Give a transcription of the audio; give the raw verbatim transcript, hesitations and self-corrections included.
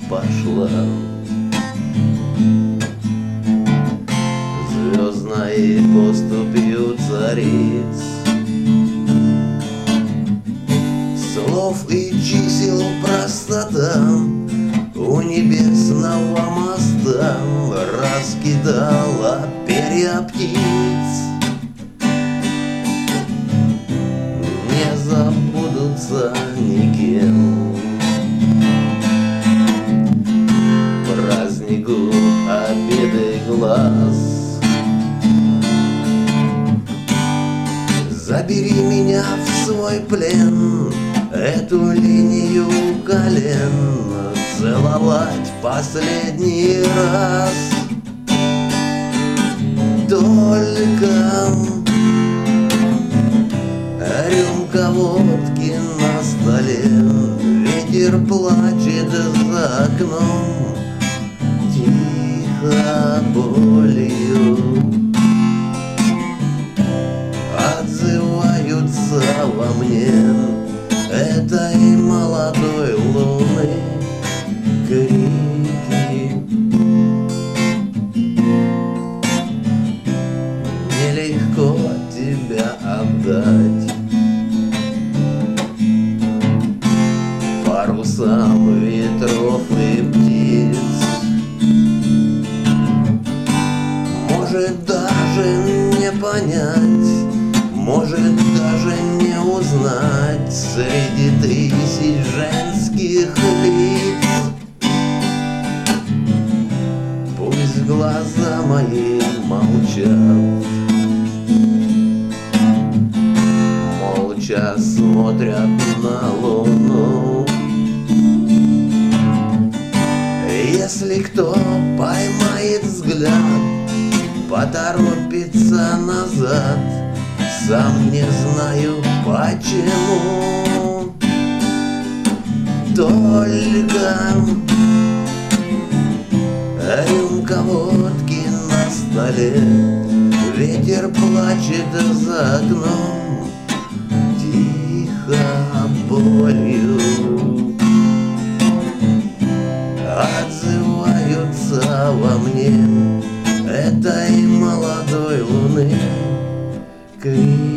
пошла. Звездной поступью цариц, слов и чисел простота у небесного моста раскидала перья птиц. Не забудутся никем праздник губ, обиды глаз. Забери меня в свой плен, эту линию колен целовать последний раз. Только рюмка водки на столе, ветер плачет за окном тихо болью. Отзываются во мне этой молодой луны крики. Нелегко тебя отдать парусам ветров и птиц. Может даже не понять, может даже не узнать среди тысяч женских лиц. Пусть глаза мои молчат, молча смотрят на луну. Если кто поймает взгляд, поторопится назад, сам не знаю почему. Только рюмка водки на столе, ветер плачет за окном тихо болью. Отзываются во мне этой молодой луны крики.